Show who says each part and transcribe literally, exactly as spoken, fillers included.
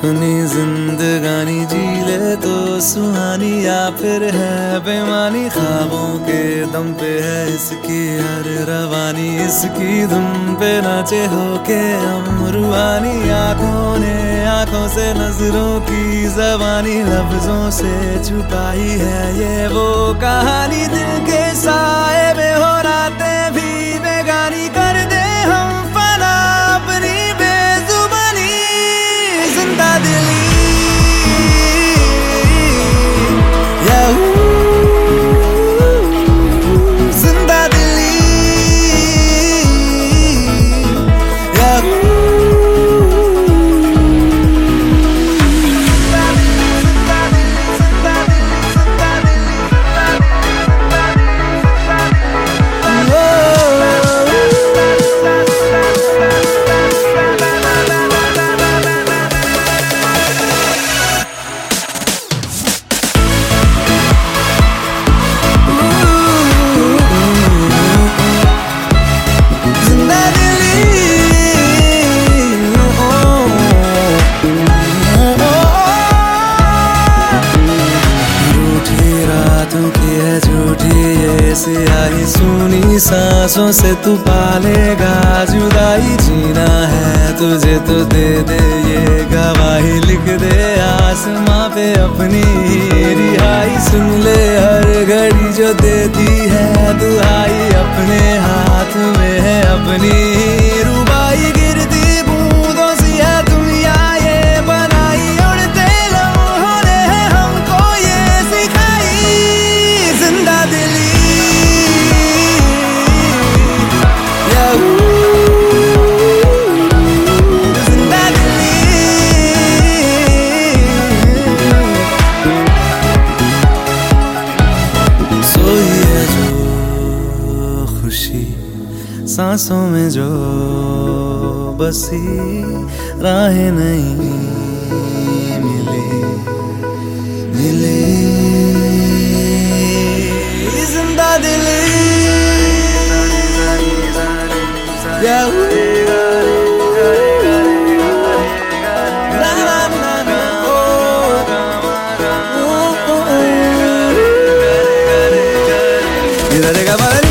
Speaker 1: अपनी जिंदगानी जी ले तो सुहानी, या फिर है बेमानी ख्वाबों के दम पे है इसकी हर रवानी। इसकी धुन पे नाचे होके हम रूहानी, आंखों ने आंखों से नजरों की जबानी लफ्जों से छुपाई है ये वो कहानी। दिल के साए में हो रातें भी बेगानी, कर दे हम फना अपनी बेजुबानी। जिंदा दिली सियाही सुनी सांसों से तू पालेगा जुदाई। जीना है तुझे तो दे दे ये गवाही, लिख दे आसमां पे अपनी रिहाई। सुन ले हर घड़ी जो देती है दुहाई, अपने हाथ में है अपनी रुबाई। गिरती बूंदों सी है दुनिया ये बनाई, उड़ते लम्हों ने हमको ये सिखाई। जिंदा दिली सांसों में जो बसी राहें नहीं मिली मिली। जिंदा दिली या